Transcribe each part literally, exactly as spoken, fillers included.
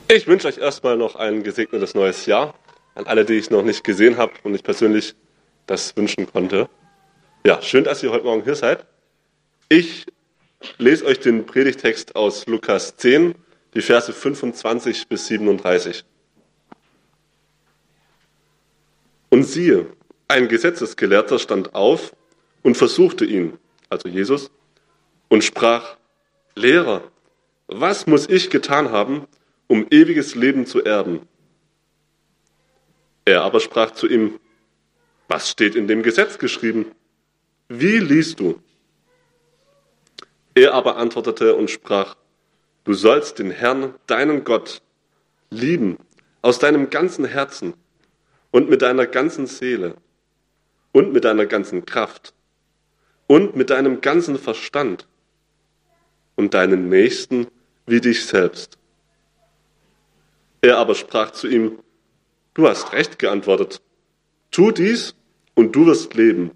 Ich wünsche euch erstmal noch ein gesegnetes neues Jahr an alle, die ich noch nicht gesehen habe und ich persönlich das wünschen konnte. Ja, schön, dass ihr heute Morgen hier seid. Ich lese euch den Predigtext aus Lukas zehn, die Verse fünfundzwanzig bis siebenunddreißig. Und siehe, ein Gesetzesgelehrter stand auf und versuchte ihn, also Jesus, und sprach: Lehrer, was muss ich getan haben, um ewiges Leben zu erben? Er aber sprach zu ihm: Was steht in dem Gesetz geschrieben? Wie liest du? Er aber antwortete und sprach: Du sollst den Herrn, deinen Gott, lieben aus deinem ganzen Herzen und mit deiner ganzen Seele und mit deiner ganzen Kraft und mit deinem ganzen Verstand und deinen Nächsten wie dich selbst. Er aber sprach zu ihm: Du hast recht geantwortet. Tu dies und du wirst leben.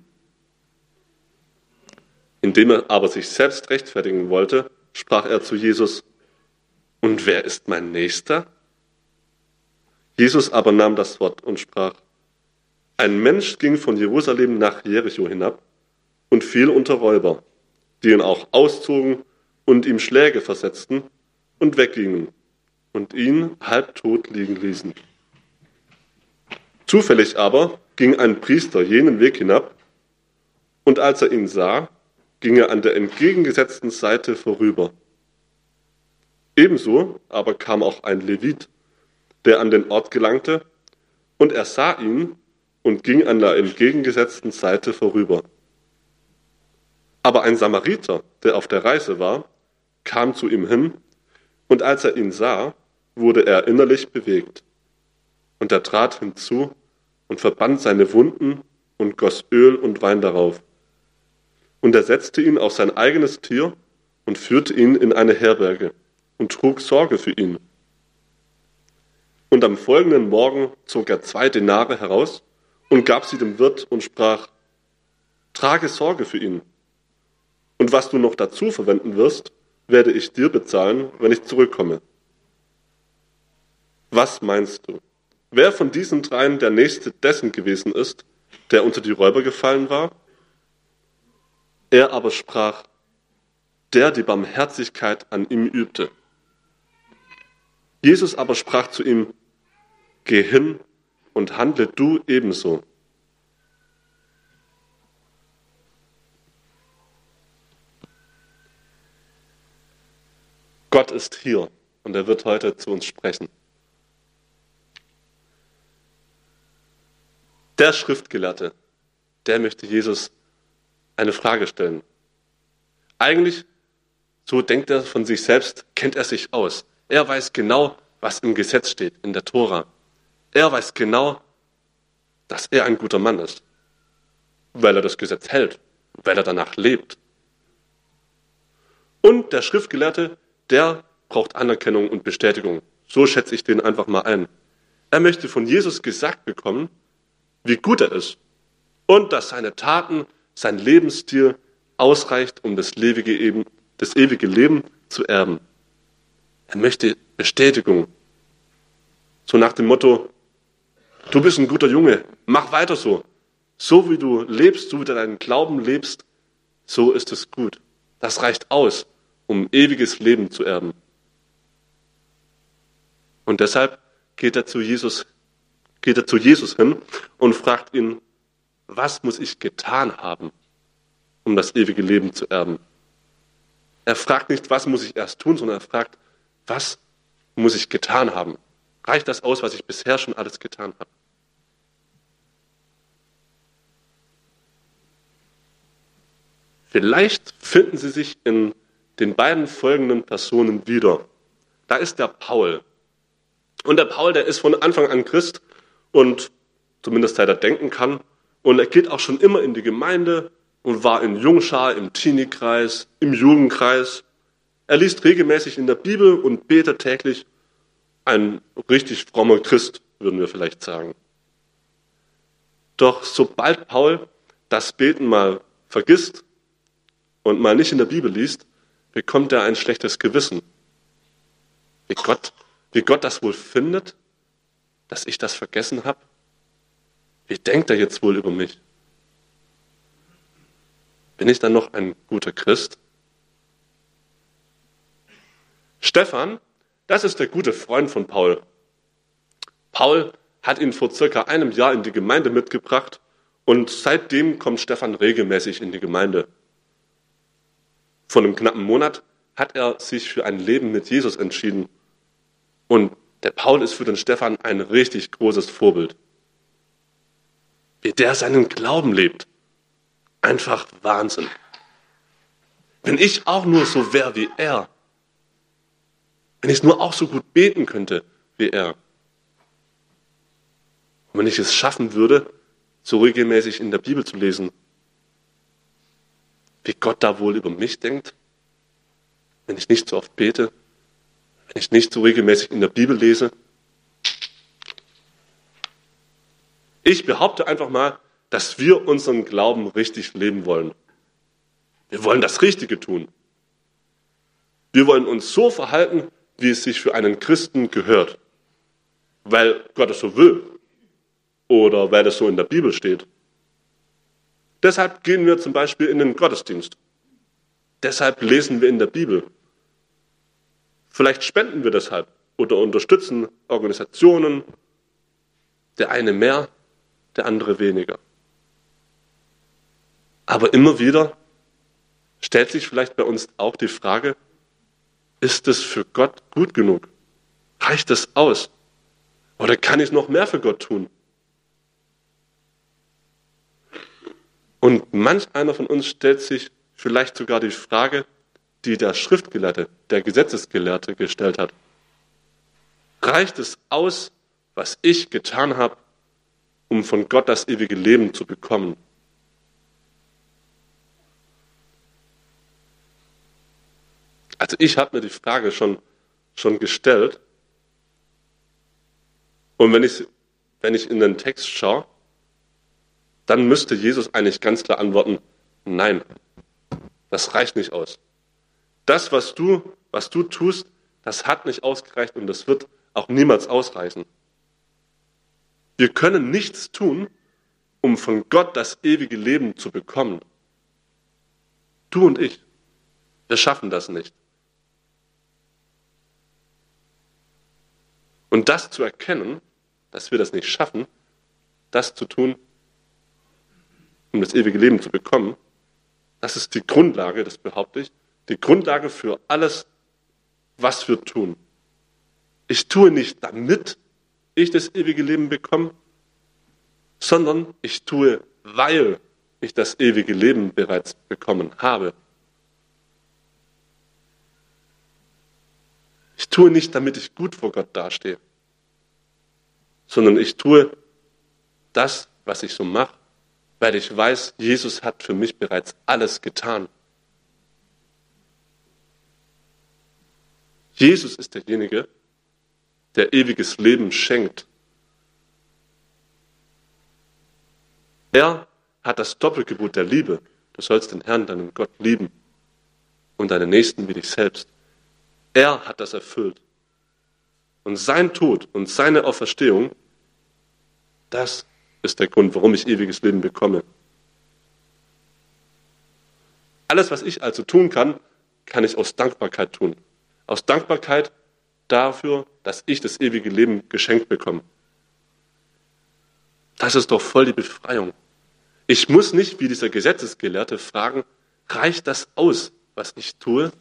Indem er aber sich selbst rechtfertigen wollte, sprach er zu Jesus: Und wer ist mein Nächster? Jesus aber nahm das Wort und sprach: Ein Mensch ging von Jerusalem nach Jericho hinab und fiel unter Räuber, die ihn auch auszogen und ihm Schläge versetzten und weggingen und ihn halbtot liegen ließen. Zufällig aber ging ein Priester jenen Weg hinab, und als er ihn sah, ging er an der entgegengesetzten Seite vorüber. Ebenso aber kam auch ein Levit, der an den Ort gelangte, und er sah ihn und ging an der entgegengesetzten Seite vorüber. Aber ein Samariter, der auf der Reise war, kam zu ihm hin, und als er ihn sah, wurde er innerlich bewegt. Und er trat hinzu und verband seine Wunden und goss Öl und Wein darauf. Und er setzte ihn auf sein eigenes Tier und führte ihn in eine Herberge und trug Sorge für ihn. Und am folgenden Morgen zog er zwei Denare heraus und gab sie dem Wirt und sprach: Trage Sorge für ihn. Und was du noch dazu verwenden wirst, werde ich dir bezahlen, wenn ich zurückkomme. Was meinst du? Wer von diesen dreien der Nächste dessen gewesen ist, der unter die Räuber gefallen war? Er aber sprach: Der die Barmherzigkeit an ihm übte. Jesus aber sprach zu ihm: Geh hin und handle du ebenso. Gott ist hier und er wird heute zu uns sprechen. Der Schriftgelehrte, der möchte Jesus eine Frage stellen. Eigentlich, so denkt er von sich selbst, kennt er sich aus. Er weiß genau, was im Gesetz steht, in der Tora. Er weiß genau, dass er ein guter Mann ist, weil er das Gesetz hält, weil er danach lebt. Und der Schriftgelehrte, der braucht Anerkennung und Bestätigung. So schätze ich den einfach mal ein. Er möchte von Jesus gesagt bekommen, wie gut er ist und dass seine Taten, sein Lebensstil ausreicht, um das ewige, eben, das ewige Leben zu erben. Er möchte Bestätigung. So nach dem Motto: Du bist ein guter Junge, mach weiter so. So wie du lebst, so wie du deinen Glauben lebst, so ist es gut. Das reicht aus, um ewiges Leben zu erben. Und deshalb geht er zu Jesus, geht er zu Jesus hin und fragt ihn: Was muss ich getan haben, um das ewige Leben zu erben? Er fragt nicht, was muss ich erst tun, sondern er fragt, was muss ich getan haben? Reicht das aus, was ich bisher schon alles getan habe? Vielleicht finden Sie sich in den beiden folgenden Personen wieder. Da ist der Paul. Und der Paul, der ist von Anfang an Christ und zumindest seit er denken kann. Und er geht auch schon immer in die Gemeinde und war in Jungschar, im Teenie-Kreis, im Jugendkreis. Er liest regelmäßig in der Bibel und betet täglich. Ein richtig frommer Christ, würden wir vielleicht sagen. Doch sobald Paul das Beten mal vergisst und mal nicht in der Bibel liest, bekommt er ein schlechtes Gewissen. Wie Gott wie Gott das wohl findet, dass ich das vergessen habe? Wie denkt er jetzt wohl über mich? Bin ich dann noch ein guter Christ? Stephan, das ist der gute Freund von Paul. Paul hat ihn vor circa einem Jahr in die Gemeinde mitgebracht und seitdem kommt Stephan regelmäßig in die Gemeinde. Vor einem knappen Monat hat er sich für ein Leben mit Jesus entschieden. Und der Paul ist für den Stephan ein richtig großes Vorbild. Wie der seinen Glauben lebt. Einfach Wahnsinn. Wenn ich auch nur so wäre wie er, wenn ich nur auch so gut beten könnte wie er, und wenn ich es schaffen würde, so regelmäßig in der Bibel zu lesen, wie Gott da wohl über mich denkt, wenn ich nicht so oft bete, wenn ich nicht so regelmäßig in der Bibel lese. Ich behaupte einfach mal, dass wir unseren Glauben richtig leben wollen. Wir wollen das Richtige tun. Wir wollen uns so verhalten, wie es sich für einen Christen gehört, weil Gott es so will oder weil es so in der Bibel steht. Deshalb gehen wir zum Beispiel in den Gottesdienst. Deshalb lesen wir in der Bibel. Vielleicht spenden wir deshalb oder unterstützen Organisationen, der eine mehr, der andere weniger. Aber immer wieder stellt sich vielleicht bei uns auch die Frage, ist es für Gott gut genug? Reicht es aus? Oder kann ich noch mehr für Gott tun? Und manch einer von uns stellt sich vielleicht sogar die Frage, die der Schriftgelehrte, der Gesetzesgelehrte gestellt hat. Reicht es aus, was ich getan habe, um von Gott das ewige Leben zu bekommen? Also ich habe mir die Frage schon, schon gestellt. Und wenn ich, wenn ich in den Text schaue, dann müsste Jesus eigentlich ganz klar antworten, nein, das reicht nicht aus. Das, was du, was du tust, das hat nicht ausgereicht und das wird auch niemals ausreichen. Wir können nichts tun, um von Gott das ewige Leben zu bekommen. Du und ich, wir schaffen das nicht. Und das zu erkennen, dass wir das nicht schaffen, das zu tun, um das ewige Leben zu bekommen, das ist die Grundlage, das behaupte ich, die Grundlage für alles, was wir tun. Ich tue nicht, damit ich das ewige Leben bekomme, sondern ich tue, weil ich das ewige Leben bereits bekommen habe. Ich tue nicht, damit ich gut vor Gott dastehe, sondern ich tue das, was ich so mache, weil ich weiß, Jesus hat für mich bereits alles getan. Jesus ist derjenige, der ewiges Leben schenkt. Er hat das Doppelgebot der Liebe. Du sollst den Herrn, deinen Gott, lieben und deinen Nächsten wie dich selbst. Er hat das erfüllt. Und sein Tod und seine Auferstehung, das ist der Grund, warum ich ewiges Leben bekomme. Alles, was ich also tun kann, kann ich aus Dankbarkeit tun. Aus Dankbarkeit dafür, dass ich das ewige Leben geschenkt bekomme. Das ist doch voll die Befreiung. Ich muss nicht wie dieser Gesetzesgelehrte fragen, reicht das aus, was ich tue?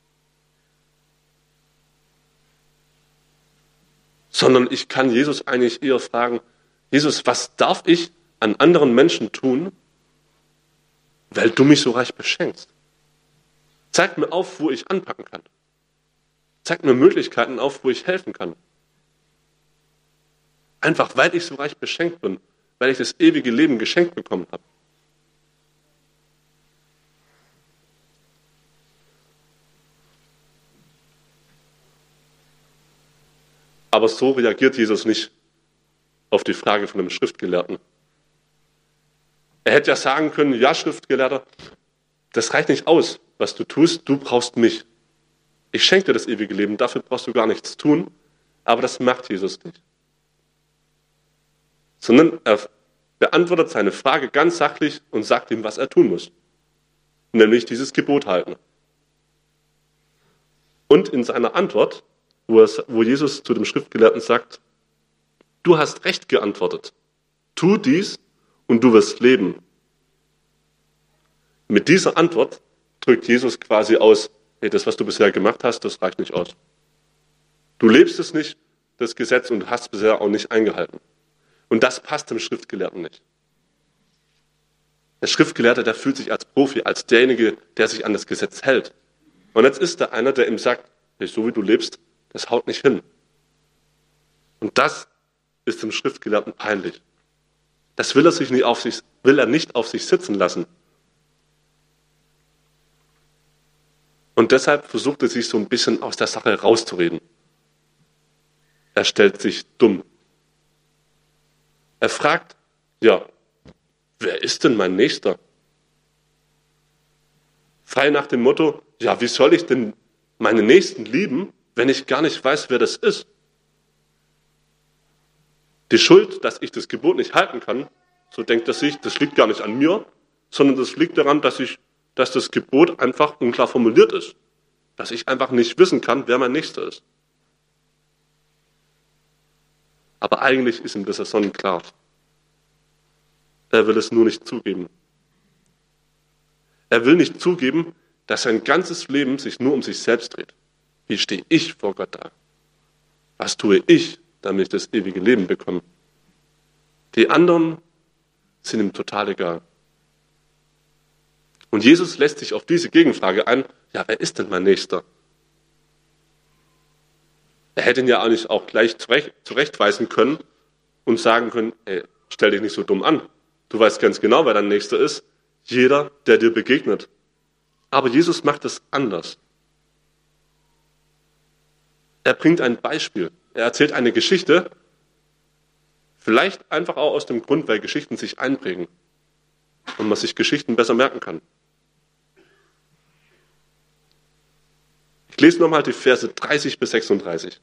Sondern ich kann Jesus eigentlich eher fragen, Jesus, was darf ich an anderen Menschen tun, weil du mich so reich beschenkst? Zeig mir auf, wo ich anpacken kann. Zeig mir Möglichkeiten auf, wo ich helfen kann. Einfach, weil ich so reich beschenkt bin, weil ich das ewige Leben geschenkt bekommen habe. Aber so reagiert Jesus nicht auf die Frage von einem Schriftgelehrten. Er hätte ja sagen können, ja, Schriftgelehrter, das reicht nicht aus, was du tust, du brauchst mich. Ich schenke dir das ewige Leben, dafür brauchst du gar nichts tun, Aber das macht Jesus nicht. Sondern er beantwortet seine Frage ganz sachlich und sagt ihm, was er tun muss. Nämlich dieses Gebot halten. Und in seiner Antwort, wo, es, wo Jesus zu dem Schriftgelehrten sagt, du hast recht geantwortet. Tu dies und du wirst leben. Mit dieser Antwort drückt Jesus quasi aus, hey, das, was du bisher gemacht hast, das reicht nicht aus. Du lebst es nicht, das Gesetz, und hast es bisher auch nicht eingehalten. Und das passt dem Schriftgelehrten nicht. Der Schriftgelehrte, der fühlt sich als Profi, als derjenige, der sich an das Gesetz hält. Und jetzt ist da einer, der ihm sagt, hey, so wie du lebst, das haut nicht hin. Und das ist dem Schriftgelehrten peinlich. Das will er sich nicht auf sich, will er nicht auf sich sitzen lassen. Und deshalb versucht er sich so ein bisschen aus der Sache rauszureden. Er stellt sich dumm. Er fragt, ja, wer ist denn mein Nächster? Frei nach dem Motto, ja, wie soll ich denn meine Nächsten lieben, wenn ich gar nicht weiß, wer das ist? Die Schuld, dass ich das Gebot nicht halten kann, so denkt er sich, das liegt gar nicht an mir, sondern das liegt daran, dass ich, dass das Gebot einfach unklar formuliert ist. Dass ich einfach nicht wissen kann, wer mein Nächster ist. Aber eigentlich ist ihm das ja sonnenklar. Er will es nur nicht zugeben. Er will nicht zugeben, dass sein ganzes Leben sich nur um sich selbst dreht. Wie stehe ich vor Gott da? Was tue ich, damit ich das ewige Leben bekomme? Die anderen sind ihm total egal. Und Jesus lässt sich auf diese Gegenfrage ein, ja, wer ist denn mein Nächster? Er hätte ihn ja eigentlich auch gleich zurecht, zurechtweisen können und sagen können, ey, stell dich nicht so dumm an. Du weißt ganz genau, wer dein Nächster ist. Jeder, der dir begegnet. Aber Jesus macht es anders. Er bringt ein Beispiel. Er erzählt eine Geschichte, vielleicht einfach auch aus dem Grund, weil Geschichten sich einprägen und man sich Geschichten besser merken kann. Ich lese nochmal die Verse dreißig bis sechsunddreißig.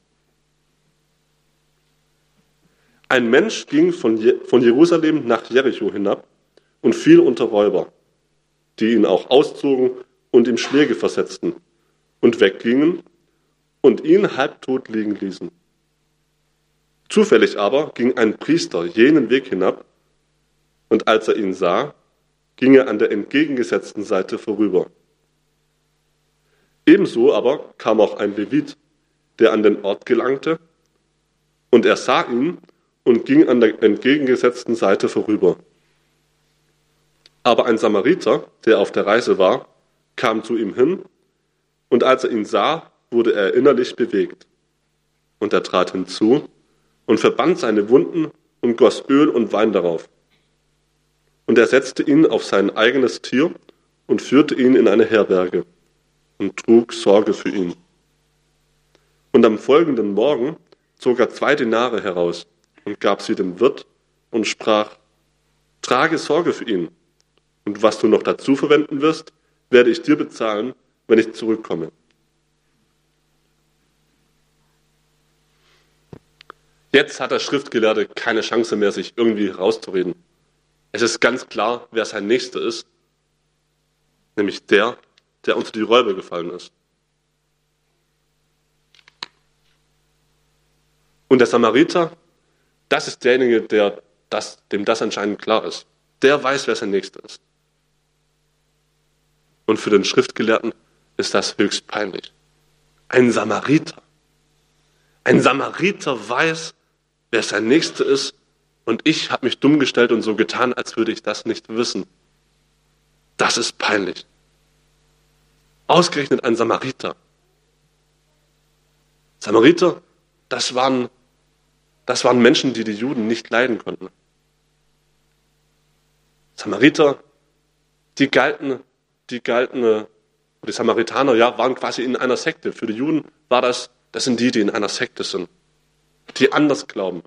Ein Mensch ging von Jerusalem nach Jericho hinab und fiel unter Räuber, die ihn auch auszogen und ihm Schläge versetzten und weggingen und ihn halbtot liegen ließen. Zufällig aber ging ein Priester jenen Weg hinab, und als er ihn sah, ging er an der entgegengesetzten Seite vorüber. Ebenso aber kam auch ein Levit, der an den Ort gelangte, und er sah ihn und ging an der entgegengesetzten Seite vorüber. Aber ein Samariter, der auf der Reise war, kam zu ihm hin, und als er ihn sah, wurde er innerlich bewegt. Und er trat hinzu und verband seine Wunden und goss Öl und Wein darauf. Und er setzte ihn auf sein eigenes Tier und führte ihn in eine Herberge und trug Sorge für ihn. Und am folgenden Morgen zog er zwei Denare heraus und gab sie dem Wirt und sprach, trage Sorge für ihn, und was du noch dazu verwenden wirst, werde ich dir bezahlen, wenn ich zurückkomme. Jetzt hat der Schriftgelehrte keine Chance mehr, sich irgendwie rauszureden. Es ist ganz klar, wer sein Nächster ist, nämlich der, der unter die Räuber gefallen ist. Und der Samariter, das ist derjenige, der das, dem das anscheinend klar ist. Der weiß, wer sein Nächster ist. Und für den Schriftgelehrten ist das höchst peinlich. Ein Samariter. Ein Samariter weiß, wer sein Nächster ist, und ich habe mich dumm gestellt und so getan, als würde ich das nicht wissen. Das ist peinlich. Ausgerechnet ein Samariter. Samariter, das waren, das waren Menschen, die die Juden nicht leiden konnten. Samariter, die galten, die galten, die Samaritaner, ja, waren quasi in einer Sekte. Für die Juden war das, das sind die, die in einer Sekte sind, die anders glauben,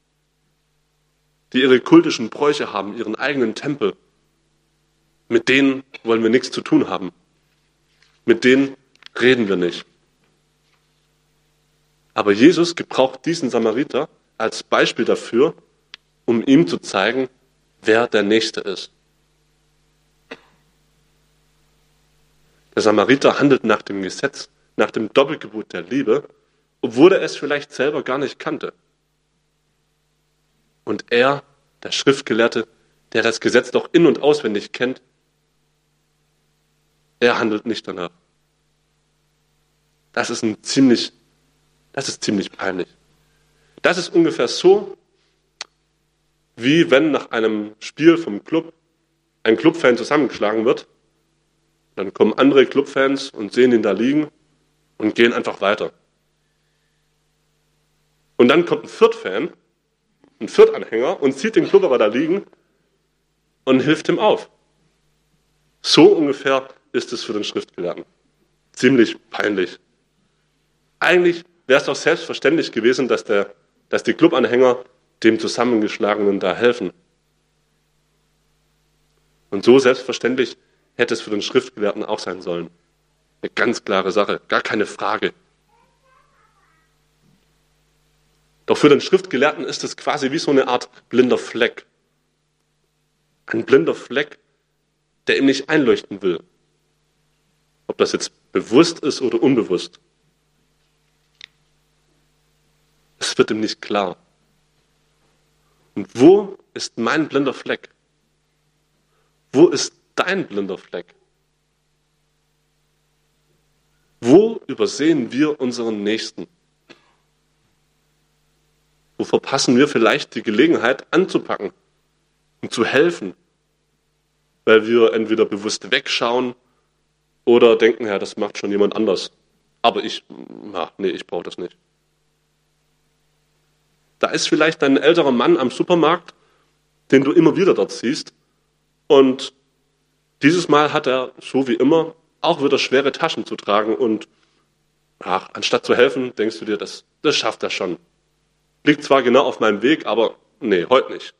die ihre kultischen Bräuche haben, ihren eigenen Tempel. Mit denen wollen wir nichts zu tun haben. Mit denen reden wir nicht. Aber Jesus gebraucht diesen Samariter als Beispiel dafür, um ihm zu zeigen, wer der Nächste ist. Der Samariter handelt nach dem Gesetz, nach dem Doppelgebot der Liebe, obwohl er es vielleicht selber gar nicht kannte. Und er, der Schriftgelehrte, der das Gesetz doch in- und auswendig kennt, er handelt nicht danach. Das ist ein ziemlich, das ist ziemlich peinlich. Das ist ungefähr so, wie wenn nach einem Spiel vom Club ein Clubfan zusammengeschlagen wird. Dann kommen andere Clubfans und sehen ihn da liegen und gehen einfach weiter. Und dann kommt ein Fürth-Fan, ein Fürth-Anhänger und sieht den Club aber da liegen und hilft ihm auf. So ungefähr ist es für den Schriftgelehrten. Ziemlich peinlich. Eigentlich wäre es doch selbstverständlich gewesen, dass, der, dass die Clubanhänger dem Zusammengeschlagenen da helfen. Und so selbstverständlich hätte es für den Schriftgelehrten auch sein sollen. Eine ganz klare Sache, gar keine Frage. Doch für den Schriftgelehrten ist es quasi wie so eine Art blinder Fleck. Ein blinder Fleck, der ihm nicht einleuchten will. Ob das jetzt bewusst ist oder unbewusst. Es wird ihm nicht klar. Und wo ist mein blinder Fleck? Wo ist dein blinder Fleck? Wo übersehen wir unseren Nächsten? Wo verpassen wir vielleicht die Gelegenheit anzupacken und zu helfen, weil wir entweder bewusst wegschauen oder denken, ja, das macht schon jemand anders. Aber ich, na, nee, ich brauche das nicht. Da ist vielleicht ein älterer Mann am Supermarkt, den du immer wieder dort siehst. Und dieses Mal hat er, so wie immer, auch wieder schwere Taschen zu tragen. Und ach, anstatt zu helfen, denkst du dir, das, das schafft er schon. Liegt zwar genau auf meinem Weg, aber nee, heute nicht.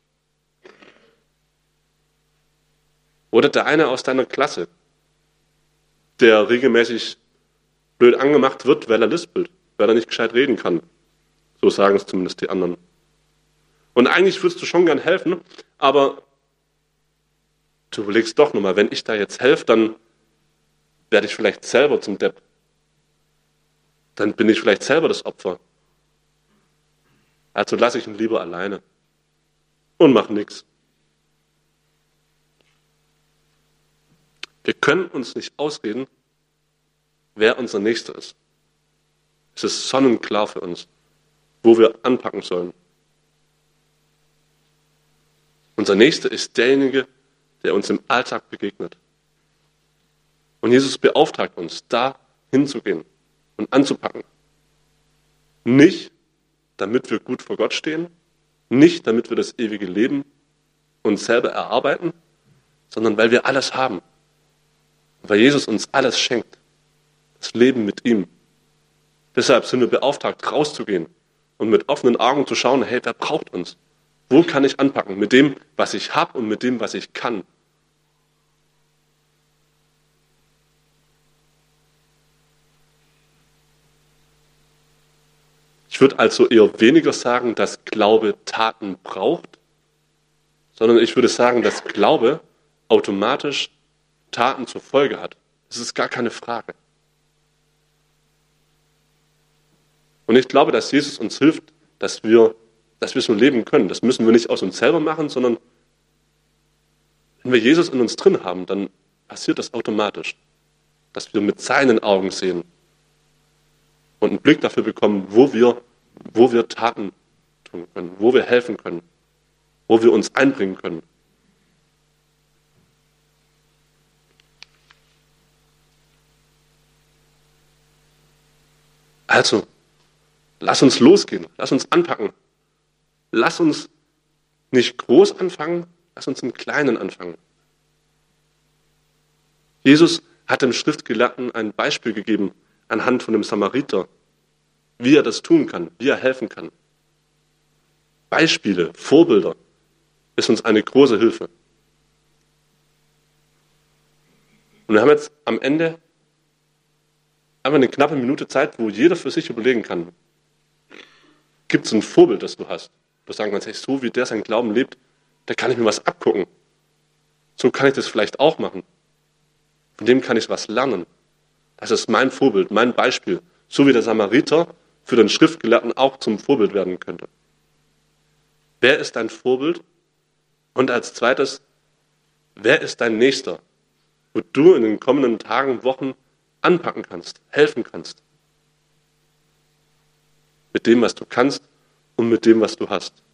Oder der eine aus deiner Klasse, der regelmäßig blöd angemacht wird, weil er lispelt, weil er nicht gescheit reden kann. So sagen es zumindest die anderen. Und eigentlich würdest du schon gern helfen, aber du überlegst doch nochmal, wenn ich da jetzt helfe, dann werde ich vielleicht selber zum Depp. Dann bin ich vielleicht selber das Opfer. Also lasse ich ihn lieber alleine und mache nichts. Wir können uns nicht ausreden, wer unser Nächster ist. Es ist sonnenklar für uns, wo wir anpacken sollen. Unser Nächster ist derjenige, der uns im Alltag begegnet. Und Jesus beauftragt uns, da hinzugehen und anzupacken. Nicht, damit wir gut vor Gott stehen, nicht, damit wir das ewige Leben uns selber erarbeiten, sondern weil wir alles haben. Weil Jesus uns alles schenkt. Das Leben mit ihm. Deshalb sind wir beauftragt, rauszugehen und mit offenen Augen zu schauen, hey, wer braucht uns? Wo kann ich anpacken? Mit dem, was ich habe und mit dem, was ich kann. Ich würde also eher weniger sagen, dass Glaube Taten braucht, sondern ich würde sagen, dass Glaube automatisch Taten zur Folge hat. Das ist gar keine Frage. Und ich glaube, dass Jesus uns hilft, dass wir, dass wir so leben können. Das müssen wir nicht aus uns selber machen, sondern wenn wir Jesus in uns drin haben, dann passiert das automatisch. Dass wir mit seinen Augen sehen und einen Blick dafür bekommen, wo wir, wo wir Taten tun können, wo wir helfen können, wo wir uns einbringen können. Also, lass uns losgehen, lass uns anpacken. Lass uns nicht groß anfangen, lass uns im Kleinen anfangen. Jesus hat dem Schriftgelehrten ein Beispiel gegeben anhand von dem Samariter, wie er das tun kann, wie er helfen kann. Beispiele, Vorbilder ist uns eine große Hilfe. Und wir haben jetzt am Ende einfach eine knappe Minute Zeit, wo jeder für sich überlegen kann, gibt es ein Vorbild, das du hast. Du sagen kannst, hey, so wie der sein Glauben lebt, da kann ich mir was abgucken. So kann ich das vielleicht auch machen. Von dem kann ich was lernen. Das ist mein Vorbild, mein Beispiel. So wie der Samariter für den Schriftgelehrten auch zum Vorbild werden könnte. Wer ist dein Vorbild? Und als zweites, wer ist dein Nächster? Wo du in den kommenden Tagen, Wochen anpacken kannst, helfen kannst. Mit dem, was du kannst und mit dem, was du hast.